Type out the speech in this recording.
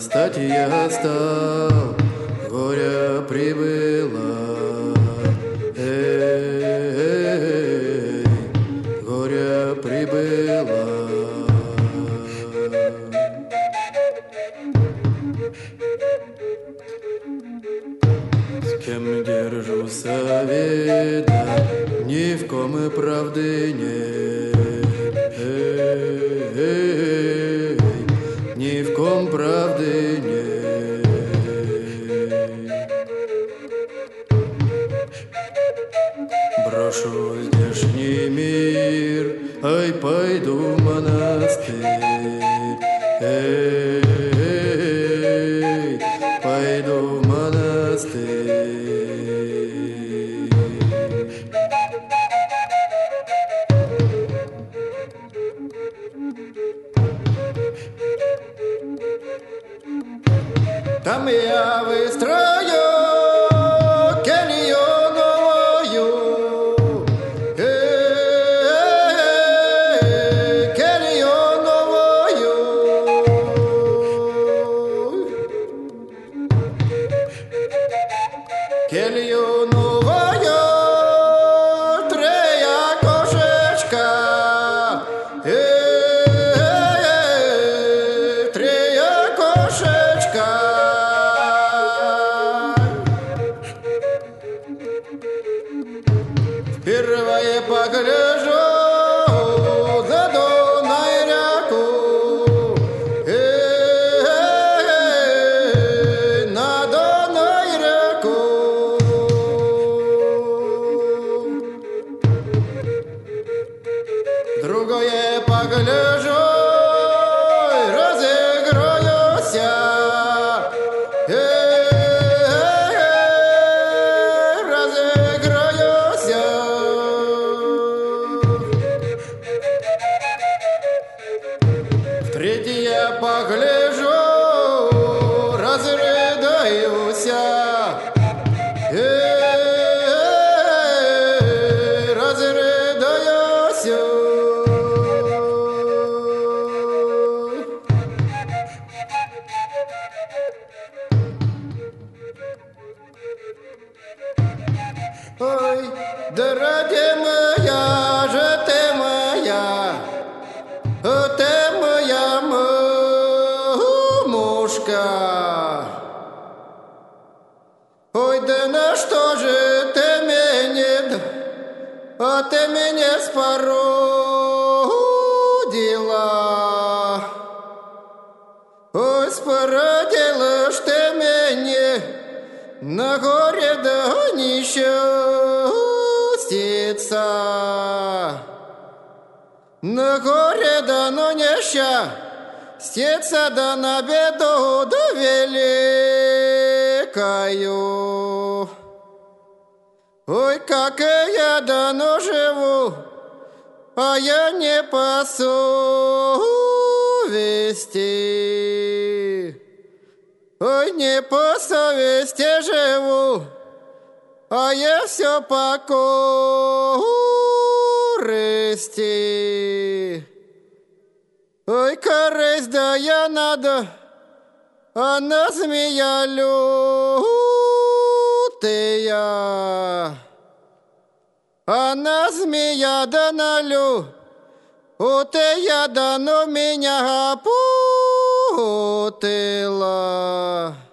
стать я стал, горя прибыло. Эй, горя прибыло. С кем держу совета, ни в ком и правды нет. Ни в ком правды нет. Брошу здешний мир, ай, пойду в монастырь. Пойду в монастырь. Там я выстрою келью новую, келью новую. Келью новую, трея кошечка, трея кошечка. Впервые погляжу на Дунай реку, на Дунай реку. Другое погляжу, разыграюся. Третье погляжу, разрыдаюся. Разрыдаюся. Ой, да ради моя же ты моя, ты моя мушка. Ой, да на что же ты меня, а ты меня спорудила. Ой, спорудила ж ты меня на горе да несчастьица. На горе да но несчастьица, да на беду да великою. Ой, как я давно живу, а я не по совести. Ой, не по совести живу, а я все по корысти. Ой, корысть да я надо, она змея лютая. Она змея да налю, утая да но меня опутала.